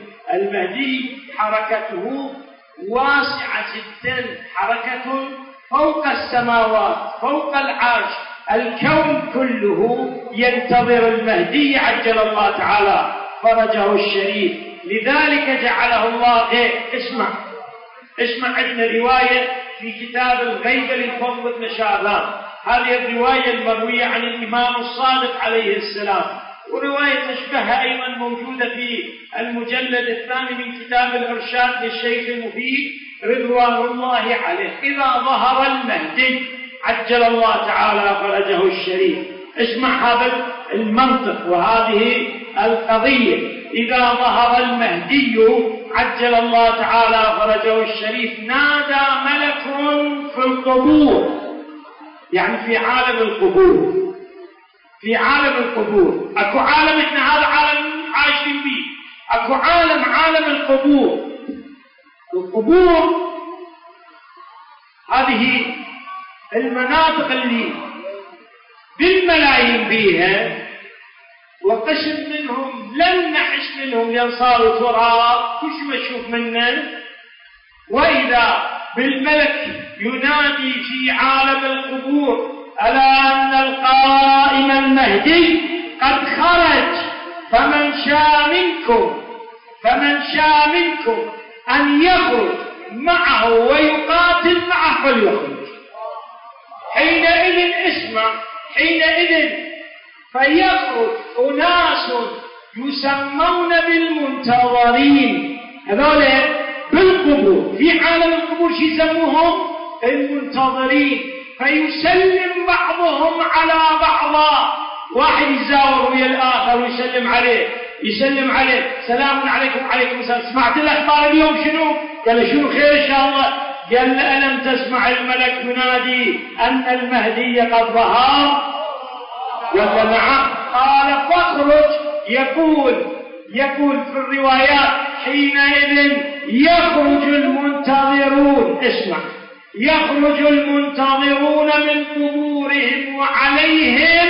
المهدي حركته واسعة جدا، حركة فوق السماوات، فوق العرش. الكون كله ينتظر المهدي عجل الله تعالى فرجه الشريف، لذلك جعله الله غيب. اسمع اسمع عندنا رواية في كتاب الغيبة للفضل بن شعبان، هذه الرواية المروية عن الإمام الصادق عليه السلام، ورواية تشبهها أيضا موجودة في المجلد الثاني من كتاب الإرشاد للشيخ المفيد رضوان الله عليه. إذا ظهر المهدي عجل الله تعالى فرجه الشريف، اسمع هذا المنطق وهذه القضية. إذا ظهر المهدي عجل الله تعالى فرجه الشريف نادى ملك في القبور، يعني في عالم القبور، في عالم القبور. اكو عالم احنا هذا عالم عايشين به، اكو عالم عالم القبور. القبور هذه المناطق اللي بالملايين بيها، وقسم منهم لن نحس منهم لان صاروا تراب كش ما نشوف منه. واذا بالملك ينادي في عالم القبور الا ان القائم المهدي قد خرج فمن شاء منكم فمن شاء منكم ان يخرج معه ويقاتل معه فليخرج. حينئذ اسمع، حينئذ فيخرج أناس يسمون بالمنتظرين، هذول بالقبور في عالم القبور شو يسموهم؟ المنتظرين. فيسلم بعضهم على بعض، واحد يزاور ويا الآخر ويسلم عليه، يسلم عليه سلام عليكم عليكم السلام، سمعت الأخبار اليوم شنو؟ قال شنو خير إن شاء الله؟ قال ألم تسمع الملك ينادي أن المهدي قد ظهر؟ ولا نعم؟ قال فاخرج. يقول يقول في الروايات حينئذ يخرج المنتظرون، اسمع، يخرج المنتظرون من قبورهم وعليهم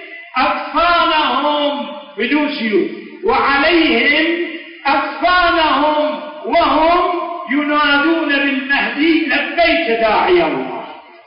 أكفانهم بدون سيوف، وعليهم أكفانهم وهم ينادون بالمهدي لبيك داعي الله.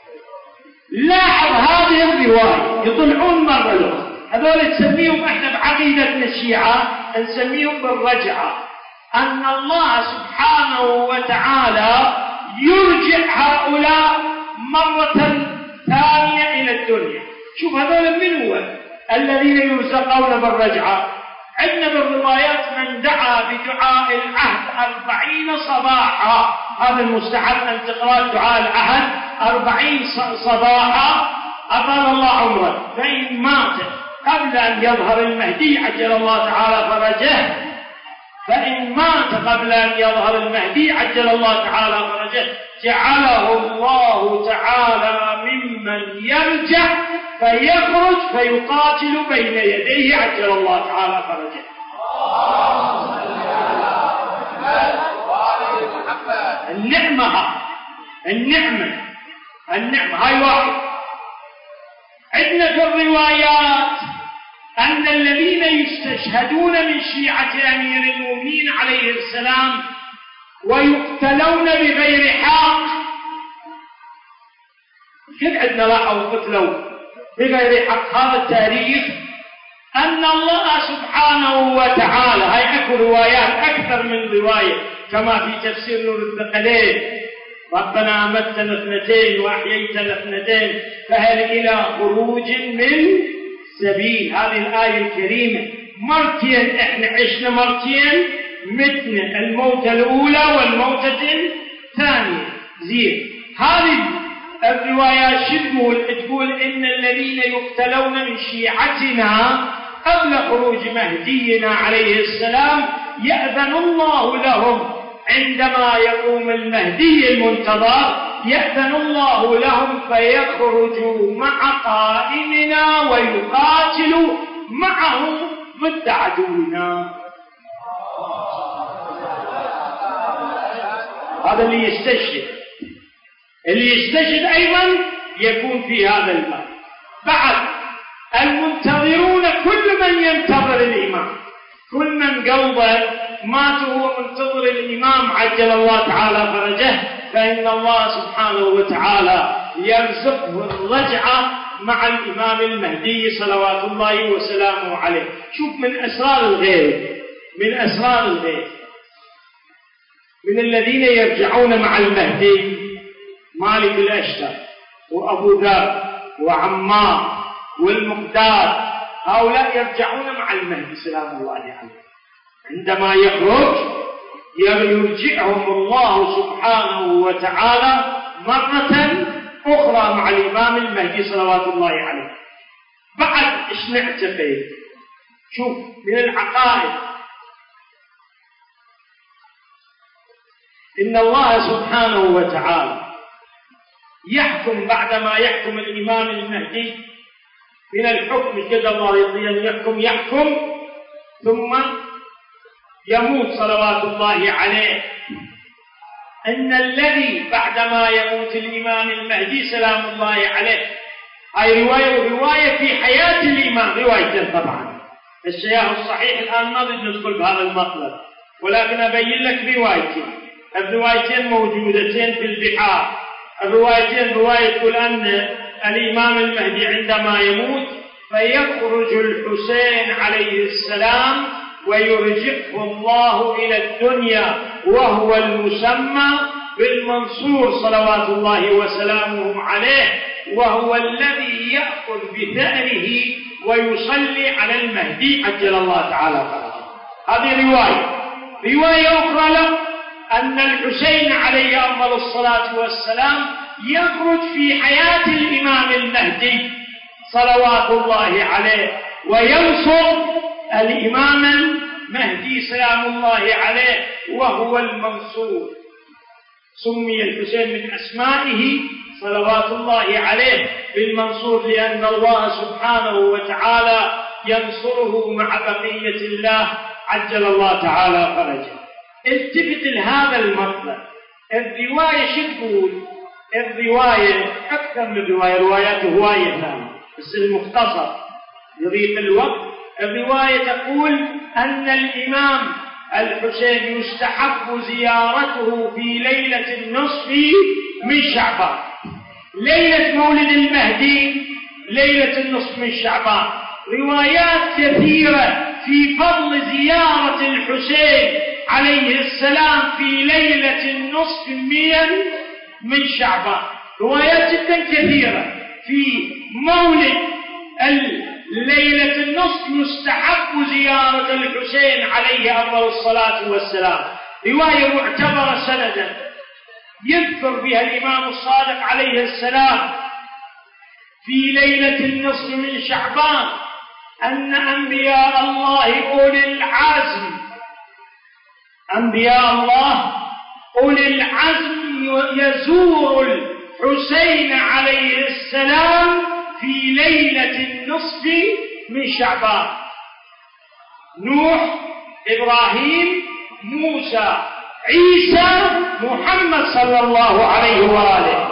لاحظ هذه الرواية يطلعون مرة الأخرى، هذول نسميهم احنا بعقيدتنا الشيعة نسميهم بالرجعة، أن الله سبحانه وتعالى يرجع هؤلاء مرة ثانية إلى الدنيا. شوف هذول من هو الذين يرزقون بالرجعة؟ عندنا بالروايات من دعا بدعاء العهد أربعين صباحا، هذا المستحب أن تقرأ دعاء العهد أربعين صباحا أطال الله عمره، فإن مات قبل أن يظهر المهدي عجل الله تعالى فرجه، فإن مات قبل أن يظهر المهدي عجل الله تعالى فرجه جعله الله تعالى ممن يرجع فيخرج فيقاتل بين يديه عجل الله تعالى فرجه. النعمة النعمة النعمة هاي واحد. عندنا في الروايات أن الذين يستشهدون من شيعة أمير المؤمنين عليه السلام ويقتلون بغير حق، كيف عندنا راحوا قتلوا بغير حق؟ هذا التاريخ أن الله سبحانه وتعالى، هاي أكو روايات أكثر من رواية كما في تفسير نور الثقلين ربنا أمتنا اثنتين وأحييتنا اثنتين فهل إلى خروج من سبيل. هذه الآية الكريمة مرتين احنا عشنا مرتين متنا، الموتة الأولى والموتة الثانية. زين، هذه الروايات شو تقول؟ تقول إن الذين يقتلون من شيعتنا قبل خروج مهدينا عليه السلام يأذن الله لهم عندما يقوم المهدي المنتظر، يأذن الله لهم فيخرجوا مع قائمنا ويقاتلوا معه ضد عدونا. هذا اللي يستشهد، اللي يستشهد أيضا يكون في هذا الباب. بعد المنتظرون كل من ينتظر الإمام، كل من قلبه مات وهو منتظر الإمام عجل الله تعالى فرجه، فإن الله سبحانه وتعالى يرزقه الرجعة مع الإمام المهدي صلوات الله وسلامه عليه. شوف من أسرار الغيب، من أسرار الغيب من الذين يرجعون مع المهدي مالك الأشتر وأبو ذر وعمار والمقداد، هؤلاء يرجعون مع المهدي سلام الله عليه. عندما يخرج يرجعهم الله سبحانه وتعالى مرة أخرى مع الإمام المهدي صلوات الله عليه. بعد إيش نعتقد؟ شوف من العقائد إن الله سبحانه وتعالى يحكم بعدما يحكم الإمام المهدي من الحكم كذا الله يرضي أن يحكم يحكم ثم يموت صلوات الله عليه. أن الذي بعدما يموت الإمام المهدي سلام الله عليه، هاي رواية ورواية في حياة الإمام، روايتين طبعا الشياه الصحيح الآن ما بدنا ندخل بهذا المطلب، ولكن أبين لك روايتين. الروايتين موجودتين في البحار. الروايتين رواية تقول أن الإمام المهدي عندما يموت فيخرج الحسين عليه السلام ويرجعه الله إلى الدنيا، وهو المسمى بالمنصور صلوات الله وسلامه عليه، وهو الذي يأخذ بثأره ويصلي على المهدي عجل الله تعالى فرجه. هذه رواية. رواية أخرى له أن الحسين عليه أفضل الصلاة والسلام يخرج في حياة الإمام المهدي صلوات الله عليه وينصر الإمام المهدي سلام الله عليه وهو المنصور. سمي الحسين من أسمائه صلوات الله عليه بالمنصور لأن الله سبحانه وتعالى ينصره مع بقية الله عجل الله تعالى فرجه. التفت لهذا المطلب. الرواية شو تقول؟ الرواية أكثر من رواية، روايات هواية ثانية بس المختصر يضيق الوقت. الرواية تقول أن الإمام الحسين يستحب زيارته في ليلة النصف من شعبان. ليلة مولد المهدي ليلة النصف من شعبان. روايات كثيرة في فضل زيارة الحسين عليه السلام في ليلة النصف من شعبان. روايات جدا كثيرة في مولد ليلة النصف يستحب زيارة الحسين عليه أفضل الصلاة والسلام. رواية معتبرة سندا يذكر بها الإمام الصادق عليه السلام في ليلة النصف من شعبان أن أنبياء الله أولي العزم أنبياء الله أولي العزم يزور الحسين عليه السلام في ليلة النصف من شعبان. نوح، إبراهيم، موسى، عيسى، محمد صلى الله عليه وآله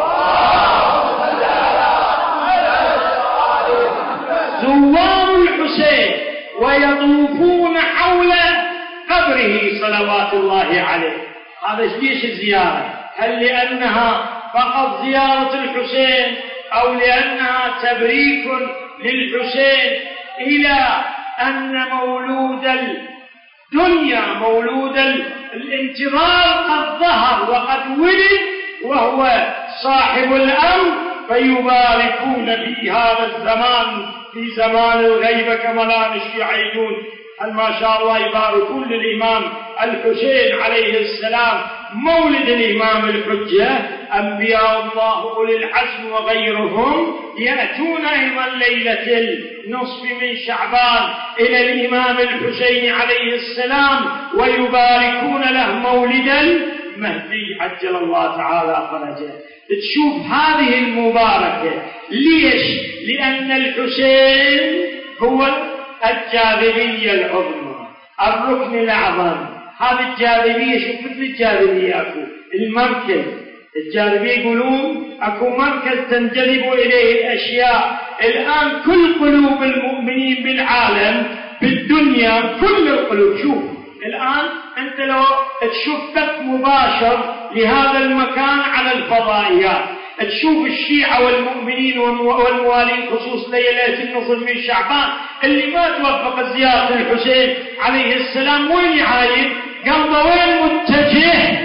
زوار الحسين ويطوفون حول قبره صلوات الله عليه. هذا ليش الزيارة؟ هل لأنها فقط زيارة الحسين أو لأنها تبريك للحسين إلى أن مولود الدنيا مولود الانتظار قد ظهر وقد ولد وهو صاحب الأمر فيباركون في هذا الزمان في زمان الغيبة كما لا نشفي عيدون هل ما شاء الله يباركون للإمام الحسين عليه السلام مولد الإمام الحجة. أنبياء الله أولي العزم وغيرهم يأتون أيضا ليلة النصف من شعبان إلى الإمام الحسين عليه السلام ويباركون له مولد المهدي عجل الله تعالى فرجه. تشوف هذه المباركة ليش؟ لأن الحسين هو الجاذبية العظمى الركن الأعظم. هذه الجاذبية شوف مثل الجاذبية أكو المركز. الجاذبية يقولون أكو مركز تنجذب إليه الأشياء. الآن كل قلوب المؤمنين بالعالم بالدنيا كل القلوب شوف الآن أنت لو تشوف بث مباشر لهذا المكان على الفضائيات تشوف الشيعة والمؤمنين والموالين خصوص ليلة النصف من شعبان اللي ما توفق زيارة الحسين عليه السلام وين يعاين؟ قلبه وين؟ متجه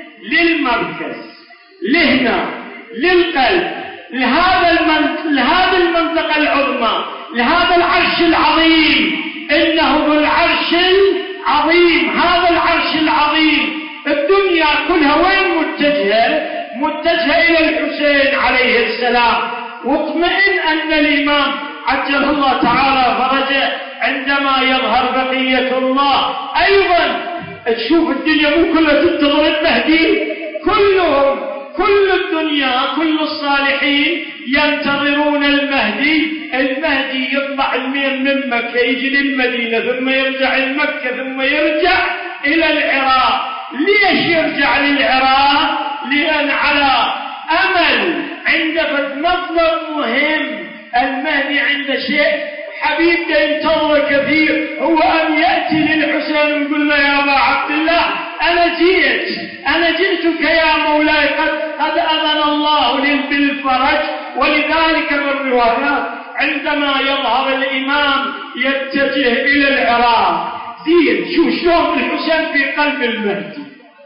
للمركز لهنا للقلب لهذا المنطقة لهذا المنطقة العظمى لهذا العرش العظيم. إنه ذو العرش العظيم. هذا العرش العظيم الدنيا كلها وين متجهة؟ متجهة إلى الحسين عليه السلام. واطمئن أن الإمام عجل الله تعالى فرجه عندما يظهر بقية الله أيضا تشوف الدنيا مو كلها تنتظر المهدي، كلهم كل الدنيا كل الصالحين ينتظرون المهدي. المهدي يطلع المير من مكة يجي للمدينة ثم يرجع لمكة ثم يرجع إلى العراق. ليش يرجع للعراق؟ لأن على أمل عند مطلب مهم. المهدي عنده شيء حبيب ينتظر كثير، هو أن يأتي للحسين ويقول له يا أبا عبد الله أنا جئت أنا جئتك يا مولاي، قد, قد أذن الله لي بالفرج. ولذلك بالروايات عندما يظهر الإمام يتجه إلى العراق. زين شو شلون الحسين في قلب المهدي،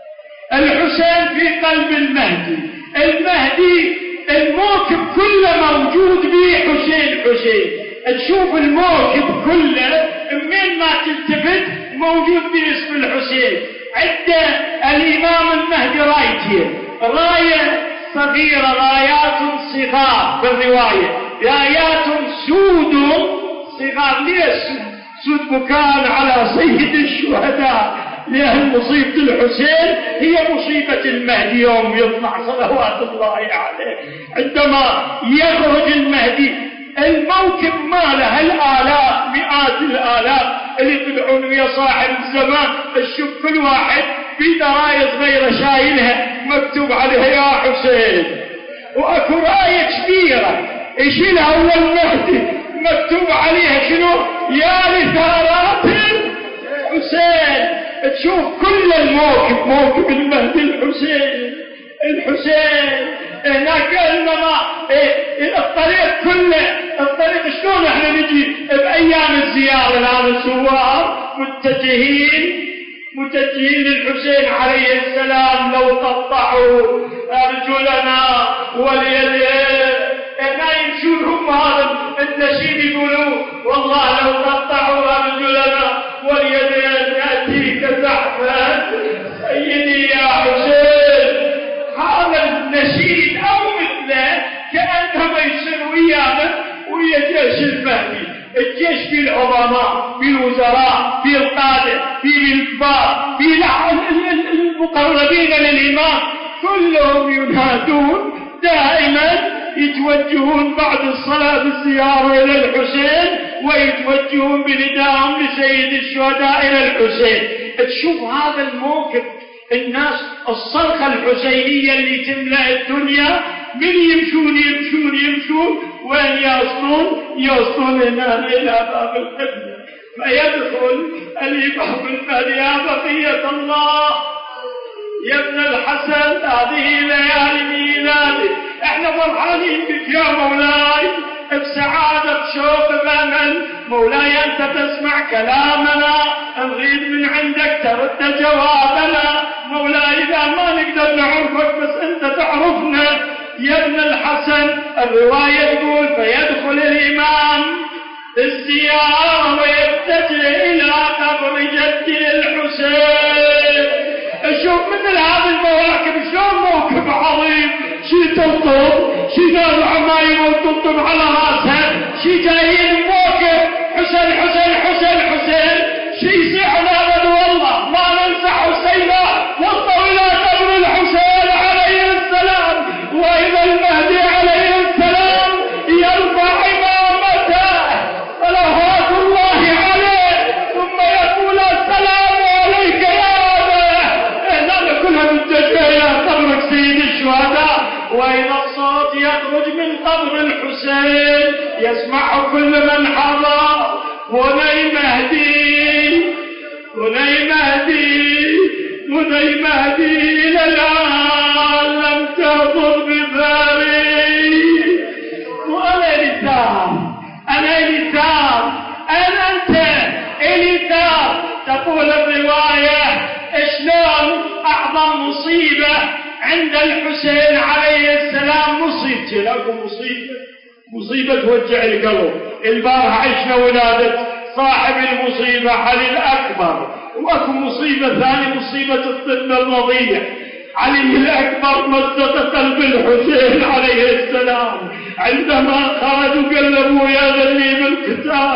الحسين في قلب المهدي. المهدي الموكب كله موجود به حسين حسين، تشوف الموكب كله من ما تلتفت موجود باسم الحسين. عنده الإمام المهدي رايتين، راية صغيرة رايات صغار بالرواية، رايات سود صغار. ليش سود؟ بكاء على سيد الشهداء، لأن مصيبة الحسين هي مصيبة المهدي يوم يطلع صلوات الله عليه. عندما يخرج المهدي الموكب ماله الآلاف مئات الآلاف اللي يطلعون ويا صاحب الزمان. تشوف كل واحد في دراية صغيرة شايلها مكتوب عليها يا حسين، واكو راية كبيرة يشيلها اول المهدي مكتوب عليها شنو؟ يا لثارات الحسين. تشوف كل الموكب موكب المهدي الحسين الحسين. هناك انما إيه الطريق كله الطريق شلون احنا نجي بايام الزياره الان الزوار متجهين متجهين للحسين عليه السلام. لو قطعوا ارجلنا واليدين هنا يمشون هم هذا النشيد يقولوا والله لو قطعوا ارجلنا واليدين ناتيك زحفا سيدي يا حسين. هذا النشيد او مثله كانما يصير ويانا ويا جيش المهدي. الجيش في العظماء في الوزراء في القادة في الكبار في المقربين للإمام كلهم ينادون دائما، يتوجهون بعد الصلاة بالزيارة إلى الحسين ويتوجهون بندائهم لسيد الشهداء إلى الحسين. تشوف هذا الموقف الناس الصرخة الحسينية اللي تملأ الدنيا، من يمشون يمشون يمشون وين يصلون؟ يصلون هنا إلى باب القبلة. فيدخل الإمام المهدي يا بقية الله يا ابن الحسن هذه ليالي ميلادك، احنا فرحانين بك يا مولاي بسعادة بشوق بأمل. مولاي أنت تسمع كلامنا نريد من عندك ترد جوابنا. مولاي إذا ما نقدر نعرفك بس أنت تعرفنا يا ابن الحسن. الرواية تقول فيدخل الإمام الزيارة ويتجه إلى قبر جدي الحسين. شوف مثل هذه المواكب شلون موكب عظيم، شي تلطم شي ناس عمايم وتلطم على راسها، شي جايين موكب حسين حسين حسين حسين. شي سحنا ابد والله ما ننسى حسينا وصلوا الى قبر الحسين عليه السلام. واذا المهدي عليه السلام يرفع امامته صلوات الله عليه ثم يقول السلام عليك يا إلى قبرك سيد الشهداء. وإذا الصوت يخرج من قبر الحسين يسمعه كل من حضر. بني مهدي بني مهدي بني مهدي إلى الآن لم تغضر بثاري. وأنا لثار أنا لثار أنا أنت لثار. تقول الرواية شلون أعظم مصيبة عند الحسين عليه السلام مصيبته. لكم مصيبة مصيبة توجع القلب. البارحة عشنا ولادة صاحب المصيبة علي الأكبر، وأكو مصيبة ثانية مصيبة الطفل الرضيع. علي الأكبر مزق قلب الحسين عليه السلام عندما خرجوا قلبوا يا ذلي بالقتال.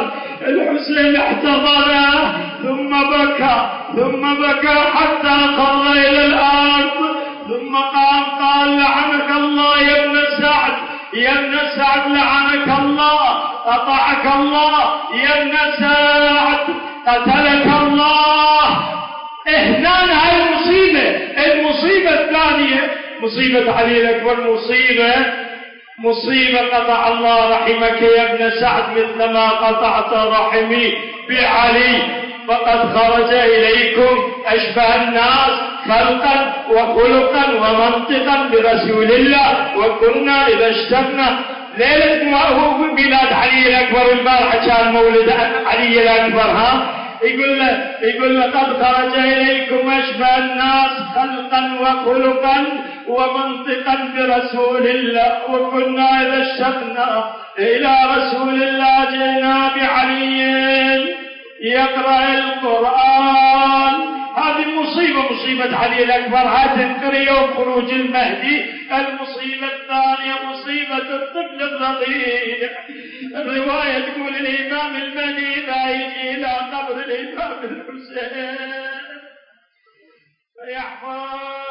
الحسين احتضنه ثم بكى ثم بكى حتى خر إلى الأرض، ثم قام قال لعنك الله يا ابن سعد يا ابن سعد لعنك الله، قطعك الله يا ابن سعد، قتلك الله. هنا هاي المصيبة. المصيبة الثانية مصيبة علي الأكبر، مصيبة مصيبة قطع الله رحمك يا ابن سعد مثل ما قطعت رحمي بعلي، فقد خرج إليكم أشبه الناس خلقا وخلقا ومنطقا برسول الله، وكنا إذا اشتقنا ليلة بلاد علي الأكبر البارحة كان مولد علي الأكبر، ها يقول له يقول له قد خرج إليكم أشبه الناس خلقا وخلقا ومنطقا برسول الله، وكنا إذا اشتقنا إلى رسول الله جئنا بعلي يقرأ القرآن. هذه مصيبة مصيبة علي الأكبر، هذا تنكر يوم خروج المهدي. المصيبة الثانية مصيبة الطفل الرضيع. الرواية تقول الإمام المهدي إذا يجي إلى قبر الإمام الحسين فيحفظ